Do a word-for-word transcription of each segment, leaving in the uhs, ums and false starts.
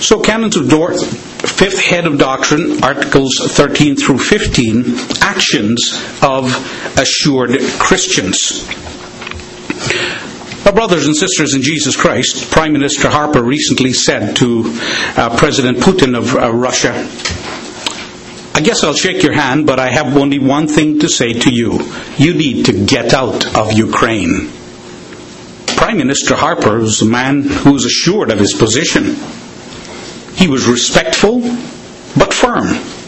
So Canons of Dort, fifth head of doctrine, Articles thirteen through fifteen, actions of assured Christians. Our brothers and sisters in Jesus Christ, Prime Minister Harper recently said to uh, President Putin of uh, Russia, I guess I'll shake your hand, but I have only one thing to say to you. You need to get out of Ukraine. Prime Minister Harper was a man who was assured of his position. He was respectful, but firm.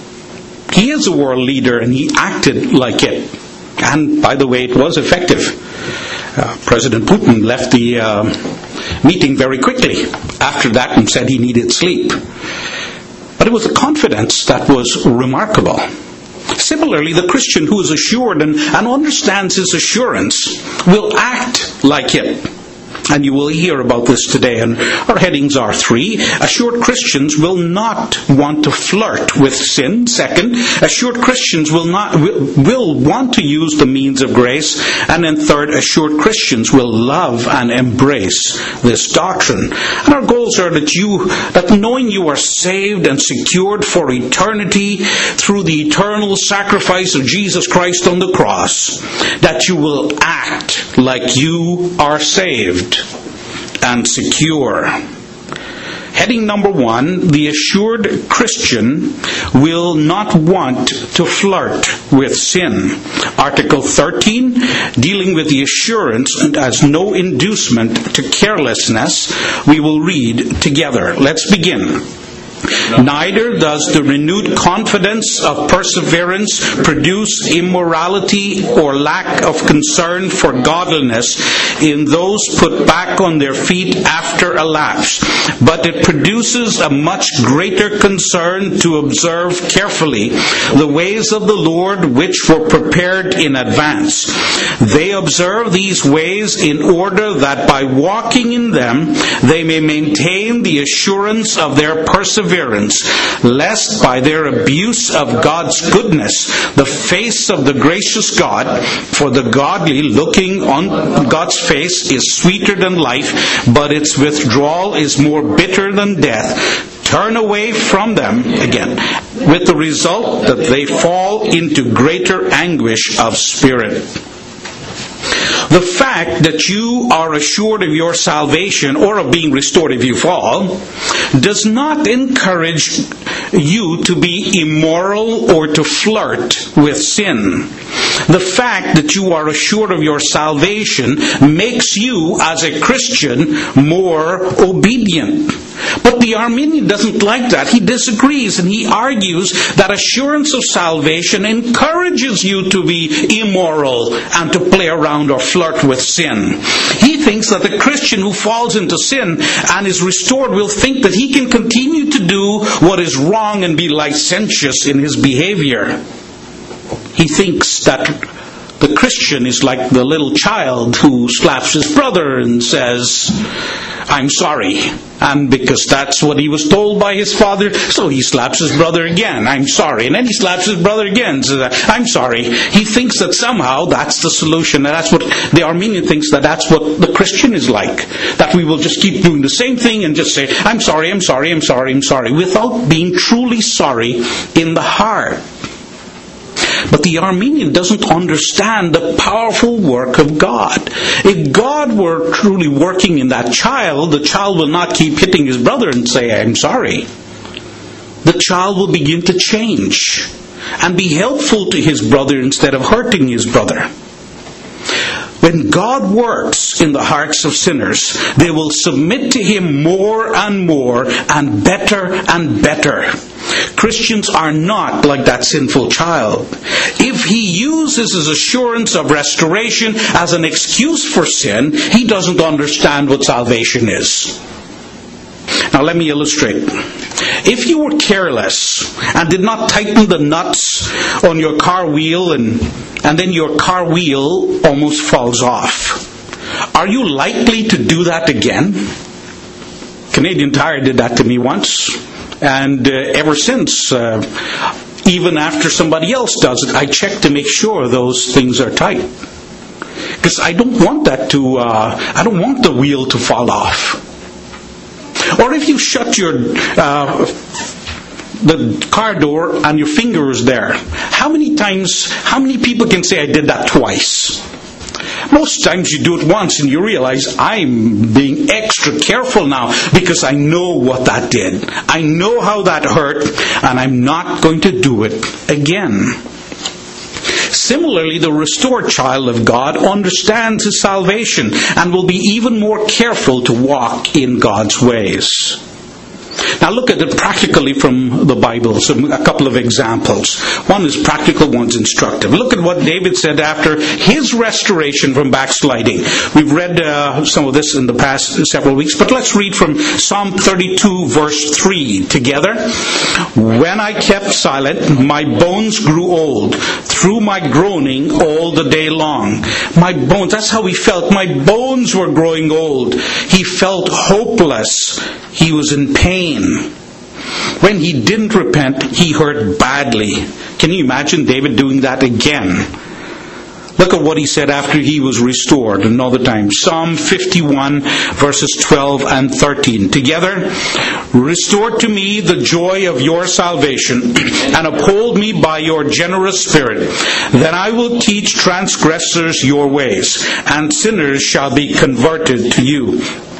He is a world leader, and he acted like it. And, by the way, it was effective. Uh, President Putin left the uh, meeting very quickly after that and said he needed sleep. But it was a confidence that was remarkable. Similarly, the Christian who is assured and, and understands his assurance will act like it. And you will hear about this today. And our headings are three. Assured Christians will not want to flirt with sin. Second, assured Christians will not will, will want to use the means of grace. And then third, assured Christians will love and embrace this doctrine. And our goals are that you, that knowing you are saved and secured for eternity through the eternal sacrifice of Jesus Christ on the cross, that you will act like you are saved and secure. Heading number one, the assured Christian will not want to flirt with sin. Article thirteen, dealing with the assurance and as no inducement to carelessness, we will read together. Let's begin. Neither does the renewed confidence of perseverance produce immorality or lack of concern for godliness in those put back on their feet after a lapse, but it produces a much greater concern to observe carefully the ways of the Lord which were prepared in advance. They observe these ways in order that by walking in them they may maintain the assurance of their perseverance, lest by their abuse of God's goodness the face of the gracious God, for the godly looking on God's face is sweeter than life, but its withdrawal is more bitter than death, turn away from them again, with the result that they fall into greater anguish of spirit. The fact that you are assured of your salvation or of being restored if you fall does not encourage you to be immoral or to flirt with sin. The fact that you are assured of your salvation makes you, as a Christian, more obedient. But the Arminian doesn't like that. He disagrees, and he argues that assurance of salvation encourages you to be immoral and to play around or flirt with sin. He thinks that the Christian who falls into sin and is restored will think that he can continue to do what is wrong and be licentious in his behavior. He thinks that the Christian is like the little child who slaps his brother and says, I'm sorry. And because that's what he was told by his father, so he slaps his brother again. I'm sorry. And then he slaps his brother again. Says, I'm sorry. He thinks that somehow that's the solution. And that's what the Arminian thinks, that that's what the Christian is like. That we will just keep doing the same thing and just say, I'm sorry, I'm sorry, I'm sorry, I'm sorry, without being truly sorry in the heart. But the Arminian doesn't understand the powerful work of God. If God were truly working in that child, the child will not keep hitting his brother and say, I'm sorry. The child will begin to change and be helpful to his brother instead of hurting his brother. When God works in the hearts of sinners, they will submit to Him more and more and better and better. Christians are not like that sinful child. If he uses his assurance of restoration as an excuse for sin, he doesn't understand what salvation is. Now let me illustrate. If you were careless and did not tighten the nuts on your car wheel and, and then your car wheel almost falls off, are you likely to do that again? Canadian Tire did that to me once. And uh, ever since, uh, even after somebody else does it, I check to make sure those things are tight. Because I don't want that to, uh, I don't want the wheel to fall off. Or if you shut your uh, the car door and your finger is there, how many times, how many people can say, I did that twice? Most times you do it once and you realize, I'm being extra careful now because I know what that did. I know how that hurt, and I'm not going to do it again. Similarly, the restored child of God understands his salvation and will be even more careful to walk in God's ways. Now look at it practically from the Bible. So a couple of examples. One is practical, one's instructive. Look at what David said after his restoration from backsliding. We've read uh, some of this in the past several weeks, but let's read from Psalm thirty-two verse three together. When I kept silent, my bones grew old through my groaning all the day long. My bones, that's how he felt. My bones were growing old. He felt hopeless. He was in pain. When he didn't repent, he hurt badly. Can you imagine David doing that again? Look at what he said after he was restored another time. Psalm fifty-one verses twelve and thirteen. Together, restore to me the joy of your salvation and uphold me by your generous spirit. Then I will teach transgressors your ways, and sinners shall be converted to you.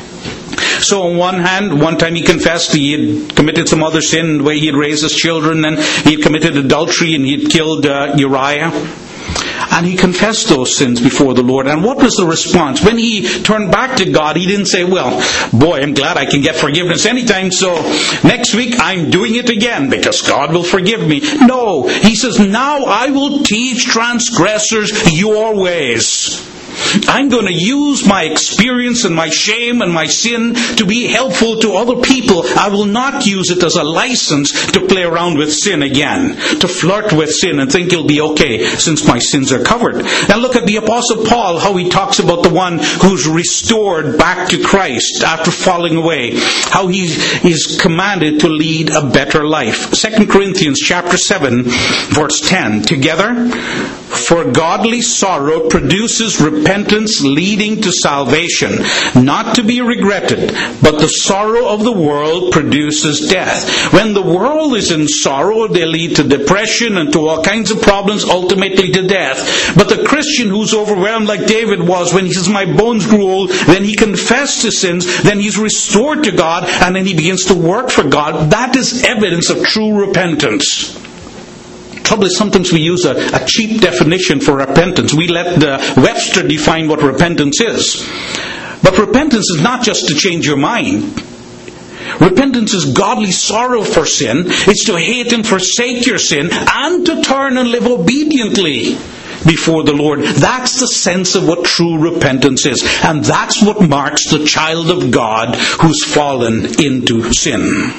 So on one hand, one time he confessed he had committed some other sin, the way he had raised his children, and he had committed adultery, and he had killed uh, Uriah. And he confessed those sins before the Lord. And what was the response? When he turned back to God, he didn't say, well, boy, I'm glad I can get forgiveness anytime, so next week I'm doing it again because God will forgive me. No, he says, now I will teach transgressors your ways. I'm going to use my experience and my shame and my sin to be helpful to other people. I will not use it as a license to play around with sin again, to flirt with sin and think it'll be okay since my sins are covered. Now look at the Apostle Paul, how he talks about the one who's restored back to Christ after falling away, how he is commanded to lead a better life. Second Corinthians chapter seven verse ten. Together, for godly sorrow produces repentance leading to salvation, not to be regretted, but the sorrow of the world produces death. When the world is in sorrow, they lead to depression and to all kinds of problems, ultimately to death. But the Christian who's overwhelmed like David was when he says, my bones grew old, then he confessed his sins, then he's restored to God, and then he begins to work for God. That is evidence of true repentance. Trouble is, sometimes we use a, a cheap definition for repentance. We let the Webster define what repentance is. But repentance is not just to change your mind. Repentance is godly sorrow for sin. It's to hate and forsake your sin and to turn and live obediently before the Lord. That's the sense of what true repentance is. And that's what marks the child of God who's fallen into sin.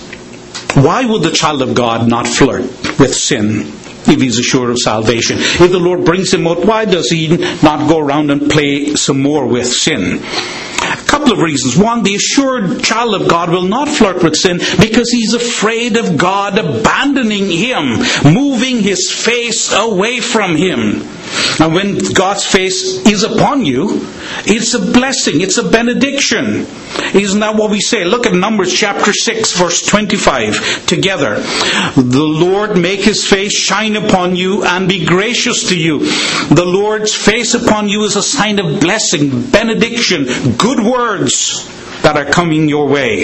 Why would the child of God not flirt with sin if he's assured of salvation? If the Lord brings him out, why does he not go around and play some more with sin? A couple of reasons. One, the assured child of God will not flirt with sin because he's afraid of God abandoning him, moving his face away from him. And when God's face is upon you, it's a blessing, it's a benediction. Isn't that what we say? Look at Numbers chapter six verse twenty-five together. The Lord make his face shine upon you and be gracious to you. The Lord's face upon you is a sign of blessing, benediction, good words that are coming your way.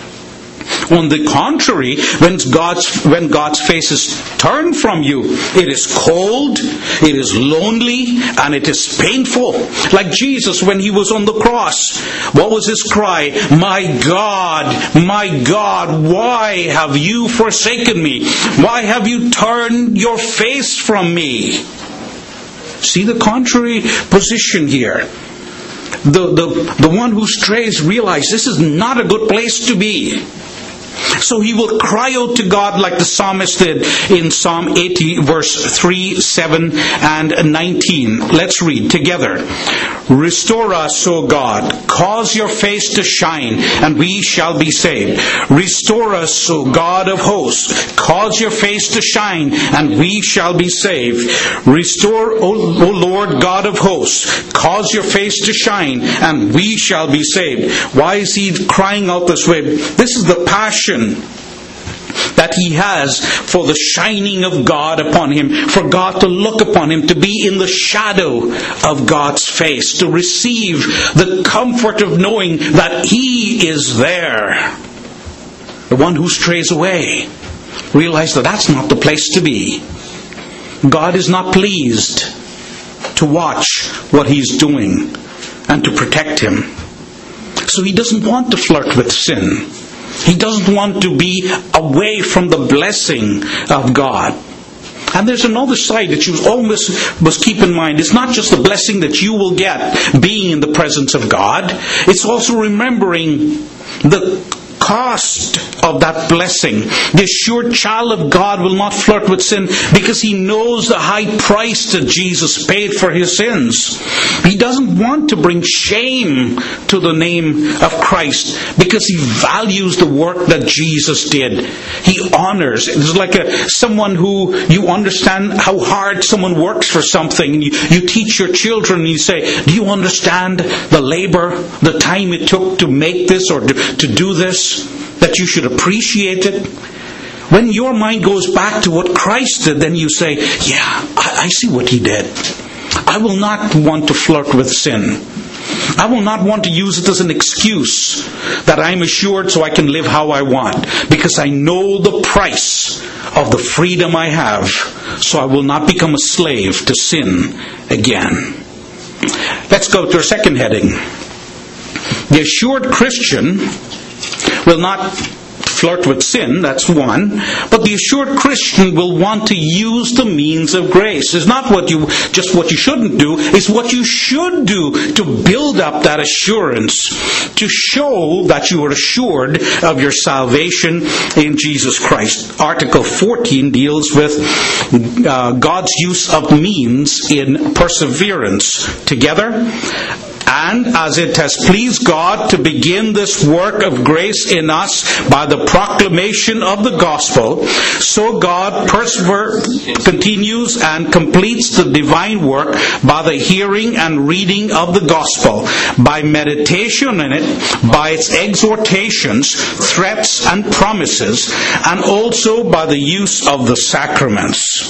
On the contrary, when God's, when God's face is turned from you, it is cold, it is lonely, and it is painful. Like Jesus when he was on the cross. What was his cry? My God, my God, why have you forsaken me? Why have you turned your face from me? See the contrary position here. The, the, the one who strays realizes this is not a good place to be. So he will cry out to God like the psalmist did in Psalm eighty, verse three, seven, and nineteen. Let's read together. Restore us, O God. Cause your face to shine, and we shall be saved. Restore us, O God of hosts. Cause your face to shine, and we shall be saved. Restore, O, o Lord God of hosts. Cause your face to shine, and we shall be saved. Why is he crying out this way? This is the passion that he has for the shining of God upon him, for God to look upon him, to be in the shadow of God's face, to receive the comfort of knowing that he is there. The one who strays away, realize that that's not the place to be. God is not pleased to watch what he's doing and to protect him. So he doesn't want to flirt with sin. He doesn't want to be away from the blessing of God. And there's another side that you always must keep in mind. It's not just the blessing that you will get being in the presence of God. It's also remembering the cost of that blessing. The assured child of God will not flirt with sin because he knows the high price that Jesus paid for his sins. He doesn't want to bring shame to the name of Christ because he values the work that Jesus did. He honors. It's like a, someone who you understand how hard someone works for something, and you, you teach your children and you say, do you understand the labor, the time it took to make this or to, to do this? That you should appreciate it. When your mind goes back to what Christ did, then you say, yeah, I, I see what he did. I will not want to flirt with sin. I will not want to use it as an excuse that I'm assured so I can live how I want, because I know the price of the freedom I have, so I will not become a slave to sin again. Let's go to our second heading. The assured Christian will not flirt with sin, that's one. But the assured Christian will want to use the means of grace. It's not what you just what you shouldn't do, it's what you should do to build up that assurance, to show that you are assured of your salvation in Jesus Christ. Article fourteen deals with uh, God's use of means in perseverance. Together. And as it has pleased God to begin this work of grace in us by the proclamation of the gospel, so God persever, continues and completes the divine work by the hearing and reading of the gospel, by meditation in it, by its exhortations, threats and promises, and also by the use of the sacraments.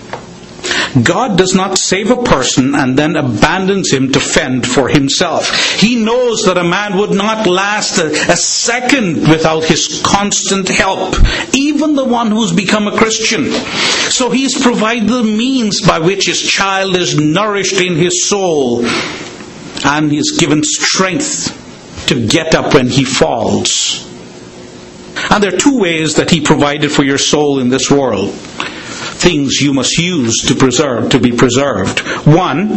God does not save a person and then abandons him to fend for himself. He knows that a man would not last a, a second without his constant help, even the one who's become a Christian. So he's provided the means by which his child is nourished in his soul, and he's given strength to get up when he falls. And there are two ways that he provided for your soul in this world. Things you must use to preserve, to be preserved. One,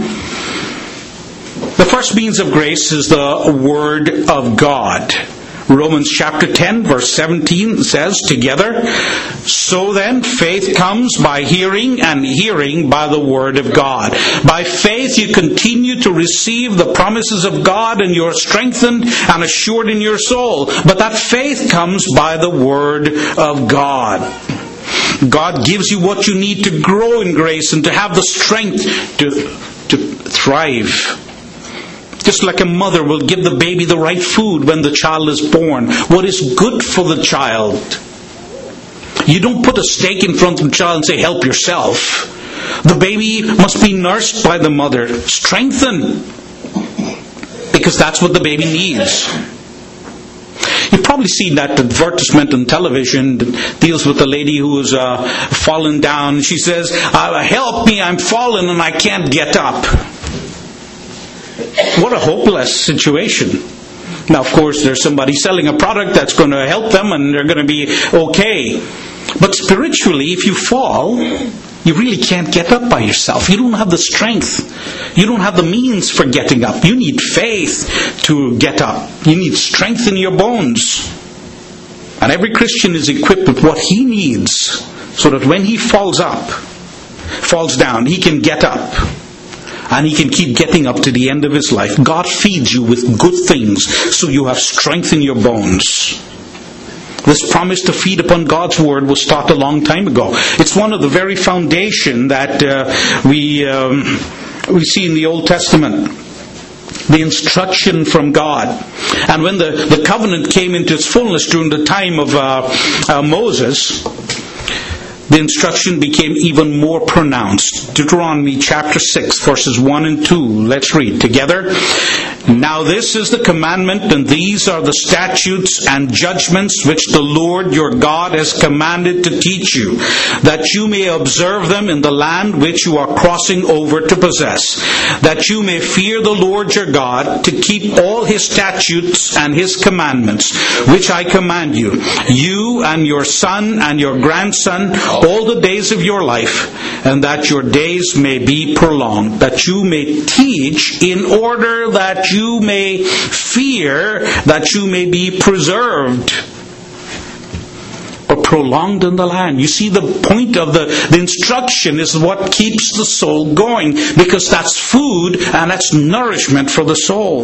the first means of grace is the Word of God. Romans chapter ten, verse seventeen says together, so then faith comes by hearing, and hearing by the Word of God. By faith you continue to receive the promises of God, and you're strengthened and assured in your soul. But that faith comes by the Word of God. God gives you what you need to grow in grace and to have the strength to, to thrive. Just like a mother will give the baby the right food when the child is born. What is good for the child. You don't put a steak in front of the child and say, help yourself. The baby must be nursed by the mother, strengthened, because that's what the baby needs. You've probably seen that advertisement on television that deals with a lady who is uh, fallen down. She says, uh, help me, I'm fallen and I can't get up. What a hopeless situation. Now, of course, there's somebody selling a product that's going to help them and they're going to be okay. But spiritually, if you fall, you really can't get up by yourself. You don't have the strength. You don't have the means for getting up. You need faith to get up. You need strength in your bones. And every Christian is equipped with what he needs so that when he falls up, falls down, he can get up. And he can keep getting up to the end of his life. God feeds you with good things so you have strength in your bones. This promise to feed upon God's Word was taught a long time ago. It's one of the very foundation that uh, we um, we see in the Old Testament. The instruction from God. And when the, the covenant came into its fullness during the time of uh, uh, Moses, the instruction became even more pronounced. Deuteronomy chapter six, verses one and two. Let's read together. Now this is the commandment, and these are the statutes and judgments which the Lord your God has commanded to teach you, that you may observe them in the land which you are crossing over to possess, that you may fear the Lord your God, to keep all his statutes and his commandments, which I command you, you and your son and your grandson, all the days of your life, and that your days may be prolonged, that you may teach in order that you may fear, that you may be preserved or prolonged in the land. You see, the point of the, the instruction is what keeps the soul going, because that's food and that's nourishment for the soul.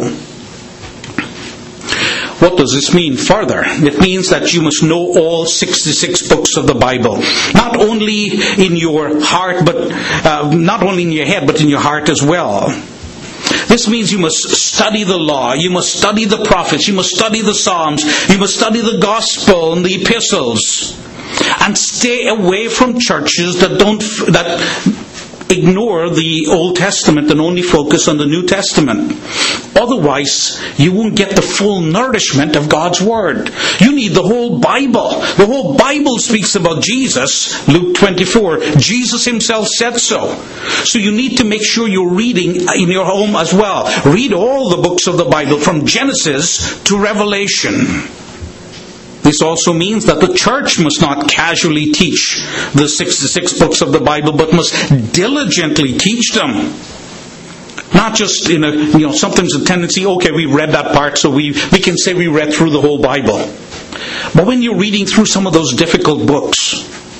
What does this mean further? It means that you must know all sixty-six books of the Bible. Not only in your heart, but uh, not only in your head, but in your heart as well. This means you must study the law, you must study the prophets, you must study the Psalms, you must study the gospel and the epistles. And stay away from churches that don't that ignore the Old Testament and only focus on the New Testament. Otherwise, you won't get the full nourishment of God's Word. You need the whole Bible. The whole Bible speaks about Jesus. Luke twenty-four. Jesus himself said so. So you need to make sure you're reading in your home as well. Read all the books of the Bible from Genesis to Revelation. This also means that the church must not casually teach the sixty-six books of the Bible, but must diligently teach them. Not just in a, you know, sometimes a tendency, okay, we read that part, so we, we can say we read through the whole Bible. But when you're reading through some of those difficult books,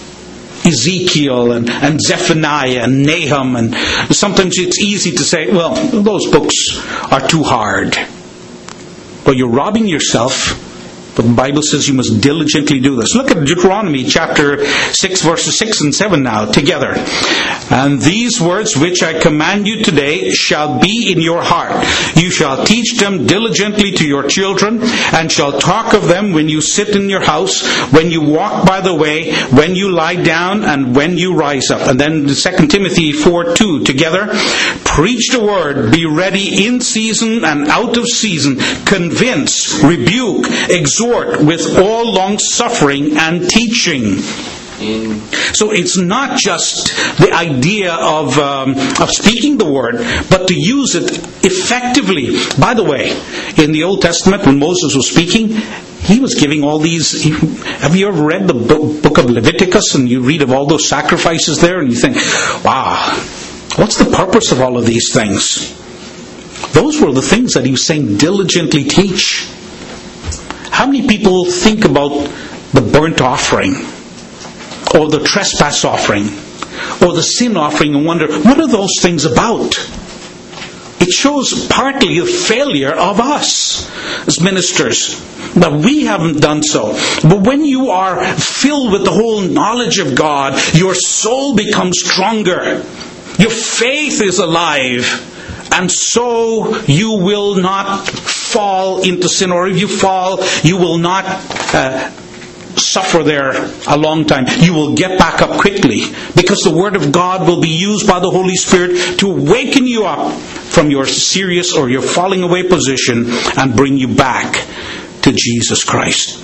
Ezekiel and, and Zephaniah and Nahum, and sometimes it's easy to say, well, those books are too hard. But you're robbing yourself. But the Bible says you must diligently do this. Look at Deuteronomy chapter six, verses six and seven now, together. And these words which I command you today shall be in your heart. You shall teach them diligently to your children, and shall talk of them when you sit in your house, when you walk by the way, when you lie down, and when you rise up. And then Second Timothy four two, together. Preach the word, be ready in season and out of season, convince, rebuke, exhort, with all long suffering and teaching. Mm. So it's not just the idea of um, of speaking the word, but to use it effectively. By the way, in the Old Testament, when Moses was speaking, he was giving all these. Have you ever read the book of Leviticus and you read of all those sacrifices there, and you think, wow, what's the purpose of all of these things? Those were the things that he was saying, diligently teach. How many people think about the burnt offering, or the trespass offering, or the sin offering, and wonder, what are those things about? It shows partly the failure of us as ministers, that we haven't done so. But when you are filled with the whole knowledge of God, your soul becomes stronger. Your faith is alive. And so you will not fall into sin, or if you fall, you will not uh, suffer there a long time. You will get back up quickly, because the Word of God will be used by the Holy Spirit to waken you up from your serious or your falling away position and bring you back to Jesus Christ.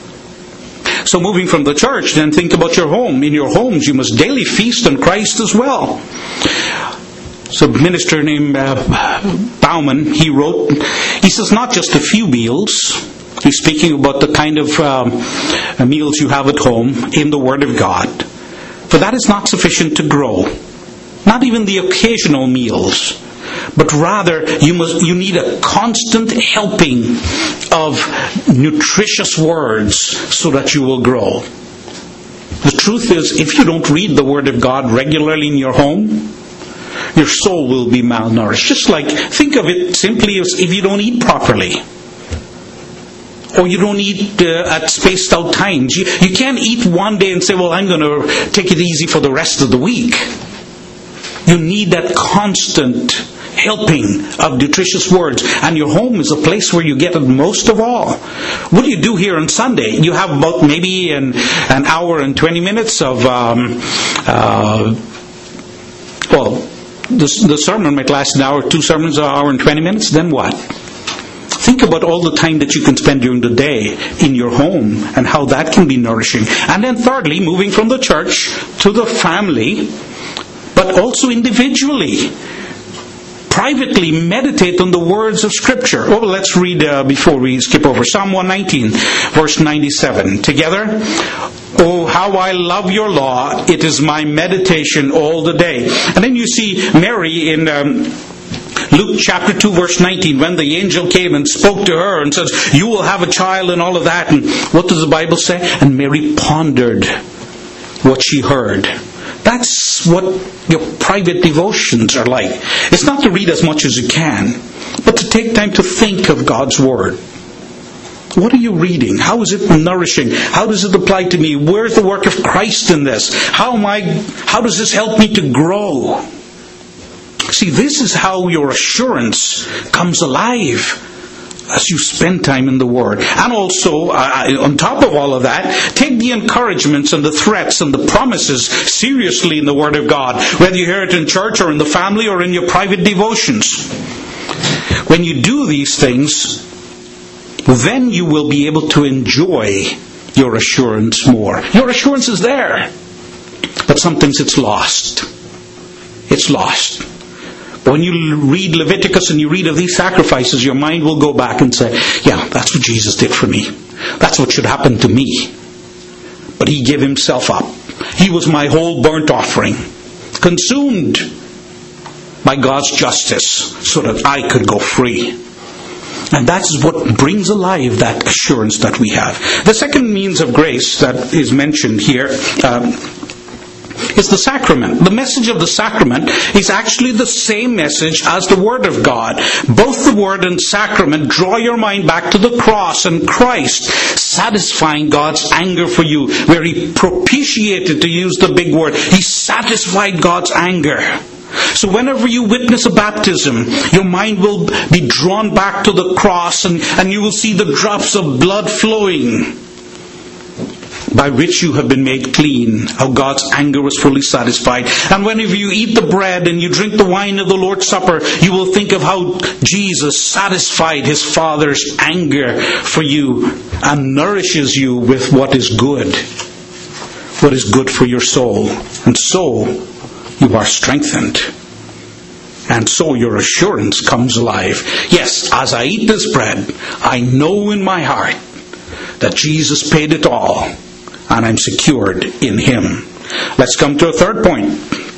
So moving from the church, then think about your home. In your homes, you must daily feast on Christ as well. So a minister named uh, Bauman, he wrote, he says, not just a few meals. He's speaking about the kind of um, meals you have at home in the Word of God. For that is not sufficient to grow. Not even the occasional meals. but rather you must you need a constant helping of nutritious words so that you will grow. The truth is, if you don't read the Word of God regularly in your home, your soul will be malnourished. Just like, think of it simply as if you don't eat properly. Or you don't eat uh, at spaced out times. You, you can't eat one day and say, well, I'm going to take it easy for the rest of the week. You need that constant helping of nutritious words. And your home is a place where you get it most of all. What do you do here on Sunday? You have about maybe an, an hour and twenty minutes of, um, uh, well, the, the sermon might last an hour, two sermons, an hour and twenty minutes. Then what? Think about all the time that you can spend during the day in your home and how that can be nourishing. And then thirdly, moving from the church to the family, but also individually. Privately meditate on the words of Scripture. Oh, let's read uh, before we skip over. Psalm one nineteen, verse ninety-seven. Together. Oh, how I love your law. It is my meditation all the day. And then you see Mary in Um, Luke chapter two, verse nineteen, when the angel came and spoke to her and says, you will have a child and all of that. And what does the Bible say? And Mary pondered what she heard. That's what your private devotions are like. It's not to read as much as you can, but to take time to think of God's Word. What are you reading? How is it nourishing? How does it apply to me? Where's the work of Christ in this? How am I? How does this help me to grow? See, this is how your assurance comes alive as you spend time in the Word. And also, uh, on top of all of that, take the encouragements and the threats and the promises seriously in the Word of God, whether you hear it in church or in the family or in your private devotions. When you do these things, then you will be able to enjoy your assurance more. Your assurance is there, but sometimes it's lost. It's lost. When you read Leviticus and you read of these sacrifices, your mind will go back and say, yeah, that's what Jesus did for me. That's what should happen to me. But He gave Himself up. He was my whole burnt offering, consumed by God's justice so that I could go free. And that's what brings alive that assurance that we have. The second means of grace that is mentioned here um, is the sacrament. The message of the sacrament is actually the same message as the Word of God. Both the Word and sacrament draw your mind back to the cross and Christ satisfying God's anger for you, where He propitiated, to use the big word. He satisfied God's anger. So whenever you witness a baptism, your mind will be drawn back to the cross, and, and you will see the drops of blood flowing, by which you have been made clean, how God's anger was fully satisfied. And whenever you eat the bread and you drink the wine of the Lord's Supper, you will think of how Jesus satisfied His Father's anger for you and nourishes you with what is good, what is good for your soul. And so you are strengthened. And so your assurance comes alive. Yes, as I eat this bread, I know in my heart that Jesus paid it all, and I'm secured in Him. Let's come to a third point.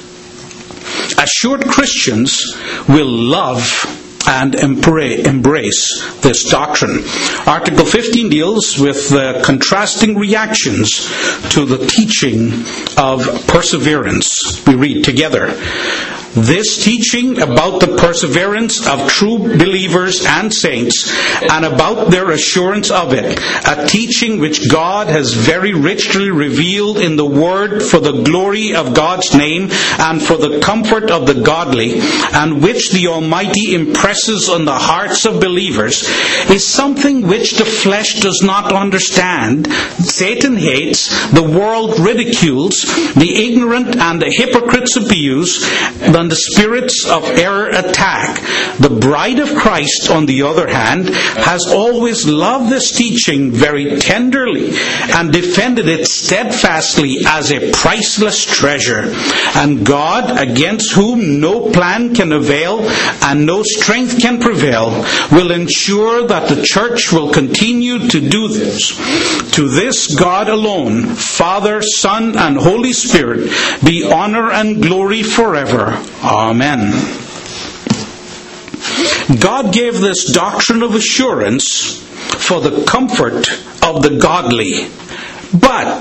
Assured Christians will love and embrace this doctrine. Article fifteen deals with the contrasting reactions to the teaching of perseverance. We read together. This teaching about the perseverance of true believers and saints, and about their assurance of it, a teaching which God has very richly revealed in the Word for the glory of God's name and for the comfort of the godly, and which the Almighty impresses on the hearts of believers, is something which the flesh does not understand. Satan hates, the world ridicules, the ignorant and the hypocrites abuse, the the spirits of error attack. The bride of Christ, on the other hand, has always loved this teaching very tenderly and defended it steadfastly as a priceless treasure. And God, against whom no plan can avail and no strength can prevail, will ensure that the church will continue to do this. To this God alone, Father, Son, and Holy Spirit, be honor and glory forever. Amen. God gave this doctrine of assurance for the comfort of the godly. But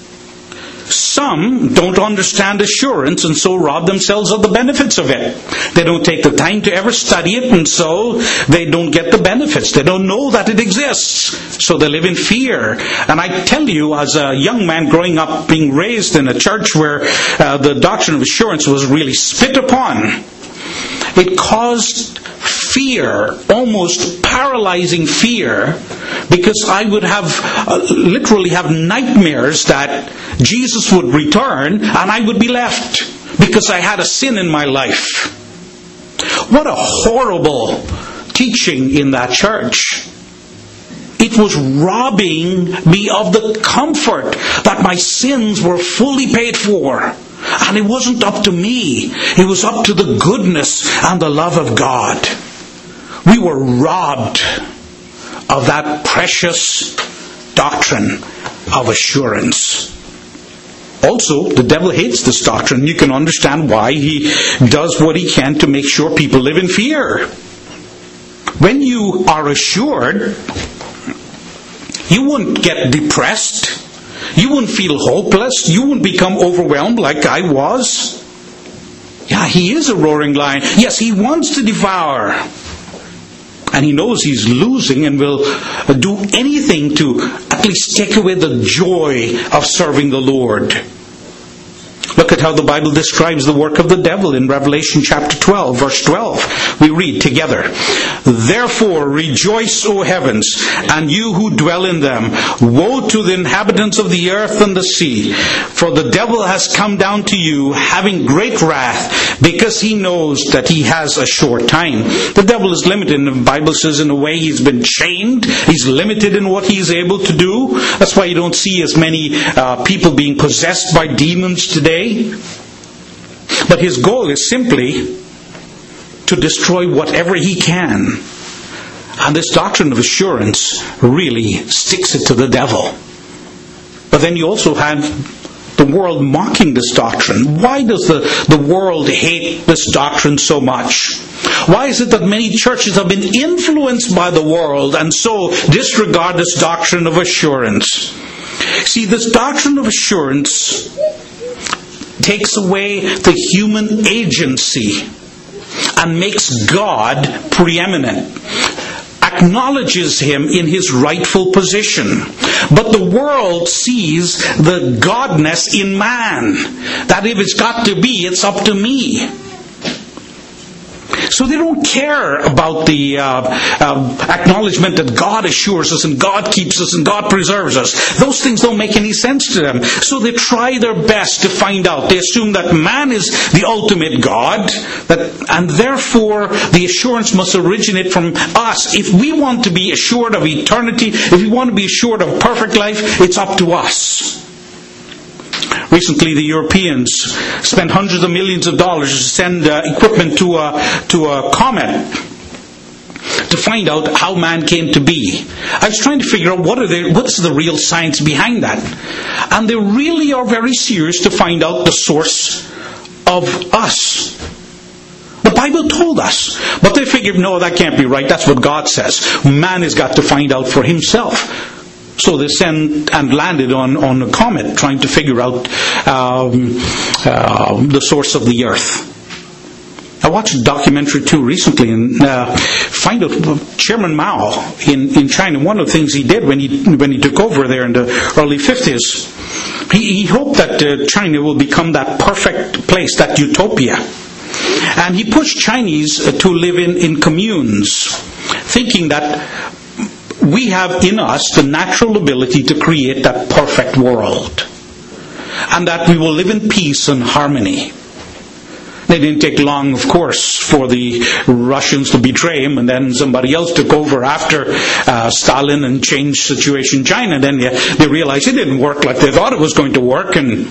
some don't understand assurance and so rob themselves of the benefits of it. They don't take the time to ever study it, and so they don't get the benefits. They don't know that it exists. So they live in fear. And I tell you, as a young man growing up, being raised in a church where uh, the doctrine of assurance was really spit upon, it caused fear, almost paralyzing fear, because I would have uh, literally have nightmares that Jesus would return and I would be left because I had a sin in my life. What a horrible teaching in that church. It was robbing me of the comfort that my sins were fully paid for. And it wasn't up to me. It was up to the goodness and the love of God. We were robbed of that precious doctrine of assurance. Also, the devil hates this doctrine. You can understand why he does what he can to make sure people live in fear. When you are assured, you wouldn't get depressed. You wouldn't feel hopeless. You wouldn't become overwhelmed like I was. Yeah, he is a roaring lion. Yes, he wants to devour. And he knows he's losing and will do anything to at least take away the joy of serving the Lord. Look at how the Bible describes the work of the devil in Revelation chapter twelve, verse twelve. We read together, "Therefore rejoice, O heavens, and you who dwell in them. Woe to the inhabitants of the earth and the sea, for the devil has come down to you, having great wrath, because he knows that he has a short time." The devil is limited, and the Bible says in a way he's been chained. He's limited in what he's able to do. That's why you don't see as many uh, people being possessed by demons today. But his goal is simply to destroy whatever he can. And this doctrine of assurance really sticks it to the devil. But then you also have the world mocking this doctrine. Why does the, the world hate this doctrine so much? Why is it that many churches have been influenced by the world and so disregard this doctrine of assurance? See, this doctrine of assurance takes away the human agency and makes God preeminent, acknowledges him in his rightful position. But the world sees the godness in man, that if it's got to be, it's up to me. So they don't care about the uh, uh, acknowledgement that God assures us and God keeps us and God preserves us. Those things don't make any sense to them. So they try their best to find out. They assume that man is the ultimate God, that, and therefore the assurance must originate from us. If we want to be assured of eternity, if we want to be assured of perfect life, it's up to us. Recently, the Europeans spent hundreds of millions of dollars to send uh, equipment to a, to a comet to find out how man came to be. I was trying to figure out what are the, what's the real science behind that. And they really are very serious to find out the source of us. The Bible told us. But they figured, no, that can't be right. That's what God says. Man has got to find out for himself. So they sent and landed on, on a comet trying to figure out um, uh, the source of the earth. I watched a documentary too recently and uh, find out Chairman Mao in, in China, one of the things he did when he when he took over there in the early fifties, he, he hoped that uh, China will become that perfect place, that utopia. And he pushed Chinese to live in, in communes, thinking that we have in us the natural ability to create that perfect world, and that we will live in peace and harmony. It didn't take long, of course, for the Russians to betray him, and then somebody else took over after uh, Stalin and changed the situation in China. And then they, they realized it didn't work like they thought it was going to work. And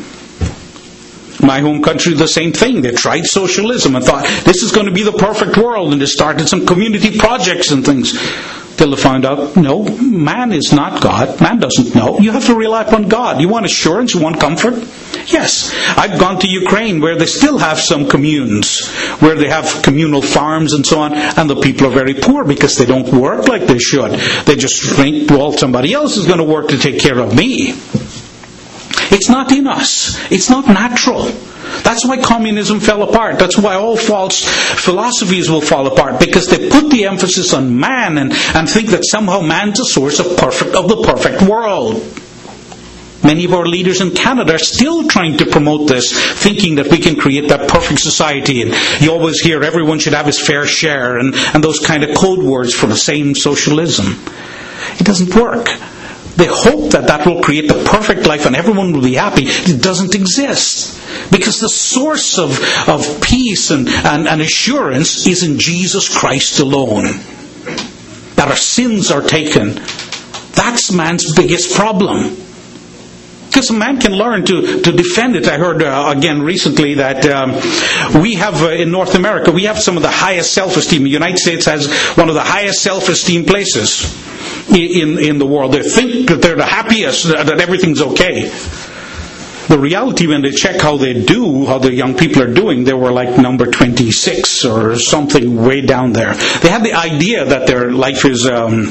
my home country, the same thing. They tried socialism and thought this is going to be the perfect world, and they started some community projects and things. Till they found out, no, man is not God. Man doesn't know. You have to rely upon God. You want assurance? You want comfort? Yes. I've gone to Ukraine where they still have some communes, where they have communal farms and so on, and the people are very poor because they don't work like they should. They just think, well, somebody else is going to work to take care of me. It's not in us. It's not natural. That's why communism fell apart. That's why all false philosophies will fall apart, because they put the emphasis on man and, and think that somehow man's the source of perfect of the perfect world. Many of our leaders in Canada are still trying to promote this, thinking that we can create that perfect society. And you always hear everyone should have his fair share and, and those kind of code words for the same socialism. It doesn't work. They hope that that will create the perfect life and everyone will be happy. It doesn't exist. Because the source of, of peace and, and, and assurance is in Jesus Christ alone. That our sins are taken. That's man's biggest problem. Because a man can learn to, to defend it. I heard uh, again recently that um, we have uh, in North America, we have some of the highest self-esteem. The United States has one of the highest self-esteem places in, in the world. They think that they're the happiest, that everything's okay. The reality, when they check how they do, how the young people are doing, they were like number twenty-six or something way down there. They had the idea that their life is um,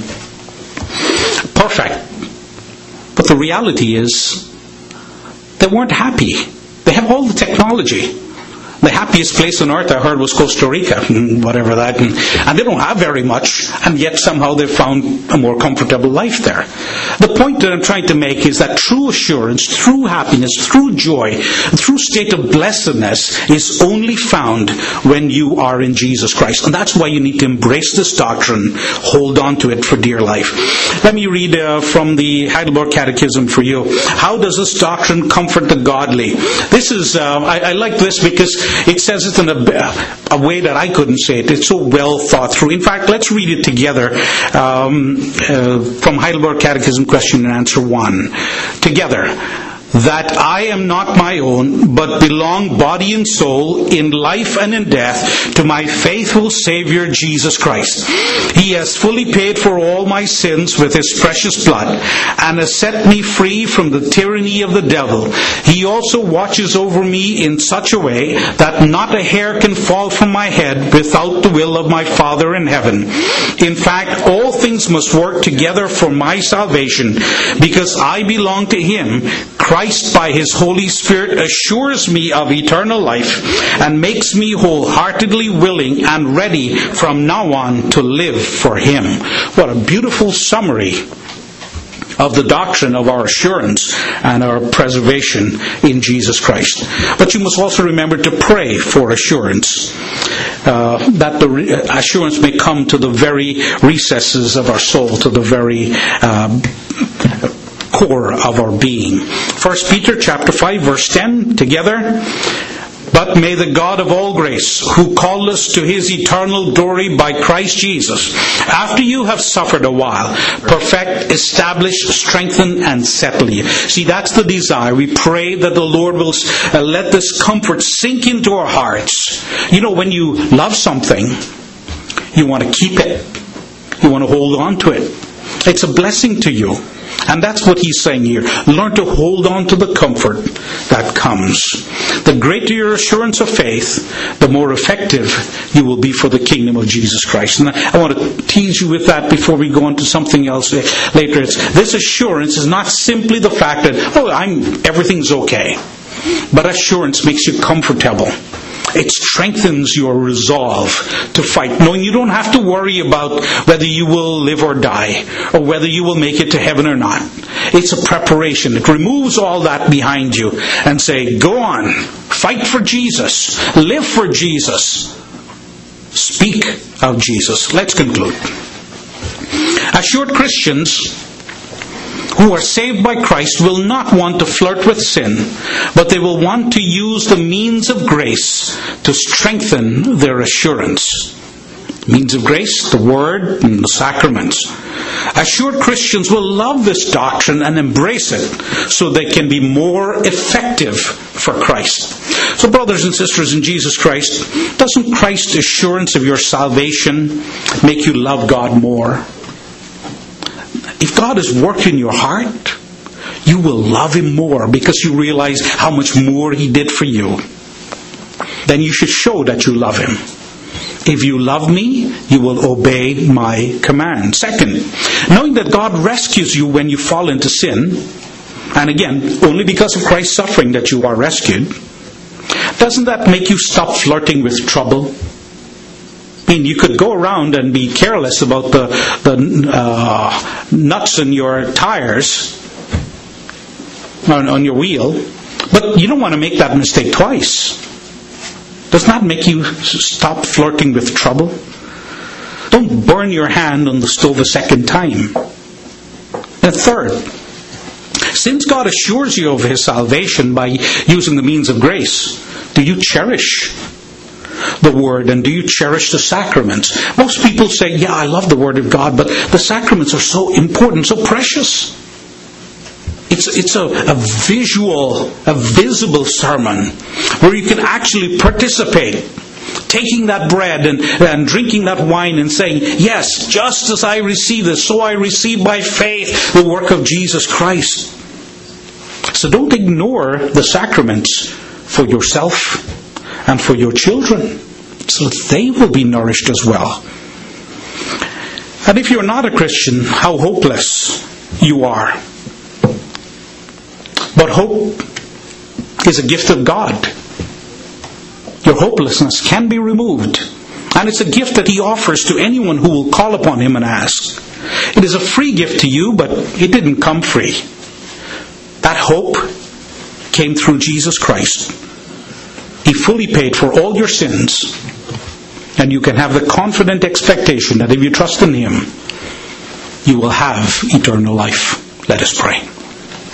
perfect. But the reality is, they weren't happy. They have all the technology. The happiest place on earth, I heard, was Costa Rica, whatever that. And, and they don't have very much, and yet somehow they've found a more comfortable life there. The point that I'm trying to make is that true assurance, true happiness, true joy, true state of blessedness is only found when you are in Jesus Christ. And that's why you need to embrace this doctrine, hold on to it for dear life. Let me read uh, from the Heidelberg Catechism for you. How does this doctrine comfort the godly? This is, uh, I, I like this because it says it in a, a way that I couldn't say it. It's so well thought through. In fact, let's read it together um, uh, from Heidelberg Catechism, question and answer one. Together. That I am not my own, but belong body and soul, in life and in death, to my faithful Savior Jesus Christ. He has fully paid for all my sins with His precious blood, and has set me free from the tyranny of the devil. He also watches over me in such a way that not a hair can fall from my head without the will of my Father in heaven. In fact, all things must work together for my salvation, because I belong to Him. Christ, by His Holy Spirit, assures me of eternal life and makes me wholeheartedly willing and ready from now on to live for Him. What a beautiful summary of the doctrine of our assurance and our preservation in Jesus Christ. But you must also remember to pray for assurance, uh, that the re- assurance may come to the very recesses of our soul, to the very uh, core of our being. First Peter chapter five verse ten, together. But may the God of all grace, who called us to His eternal glory by Christ Jesus, after you have suffered a while, perfect, establish, strengthen, and settle you. See, that's the desire. We pray that the Lord will uh, let this comfort sink into our hearts. You know, when you love something, you want to keep it. You want to hold on to it. It's a blessing to you. And that's what he's saying here. Learn to hold on to the comfort that comes. The greater your assurance of faith, the more effective you will be for the kingdom of Jesus Christ. And I want to tease you with that before we go on to something else later. It's, this assurance is not simply the fact that, oh, I'm everything's okay. But assurance makes you comfortable. It strengthens your resolve to fight, knowing you don't have to worry about whether you will live or die, or whether you will make it to heaven or not. It's a preparation. It removes all that behind you and say, go on, fight for Jesus, live for Jesus, speak of Jesus. Let's conclude. Assured Christians who are saved by Christ will not want to flirt with sin, but they will want to use the means of grace to strengthen their assurance. Means of grace, the Word and the sacraments. Assured Christians will love this doctrine and embrace it so they can be more effective for Christ. So brothers and sisters in Jesus Christ, doesn't Christ's assurance of your salvation make you love God more? If God has worked in your heart, you will love Him more because you realize how much more He did for you. Then you should show that you love Him. If you love me, you will obey my command. Second, knowing that God rescues you when you fall into sin, and again, only because of Christ's suffering that you are rescued, doesn't that make you stop flirting with trouble? I mean, you could go around and be careless about the, the uh, nuts in your tires, on, on your wheel, but you don't want to make that mistake twice. Does that make you stop flirting with trouble? Don't burn your hand on the stove a second time. And third, since God assures you of His salvation by using the means of grace, do you cherish the Word and do you cherish the sacraments? Most people say, yeah, I love the Word of God, but the sacraments are so important, so precious. It's, it's a, a visual, a visible sermon where you can actually participate, taking that bread and, and drinking that wine and saying, yes, just as I receive this, so I receive by faith the work of Jesus Christ. So don't ignore the sacraments for yourself and for your children, so that they will be nourished as well. And if you're not a Christian, how hopeless you are. But hope is a gift of God. Your hopelessness can be removed. And it's a gift that He offers to anyone who will call upon Him and ask. It is a free gift to you, but it didn't come free. That hope came through Jesus Christ. He fully paid for all your sins. And you can have the confident expectation that if you trust in Him, you will have eternal life. Let us pray.